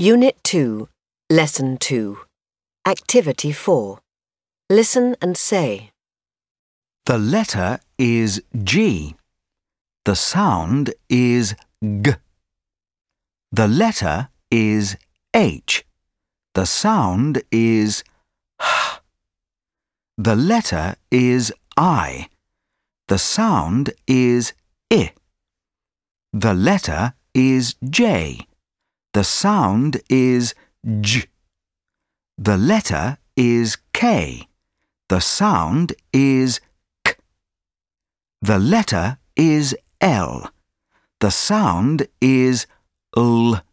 Unit 2, Lesson 2. Activity 4. Listen and say. The letter is G. The sound is G. The letter is H. The sound is H. The letter is I. The sound is I. The letter is J. The sound is J. The letter is K. The sound is K. The letter is L. The sound is L.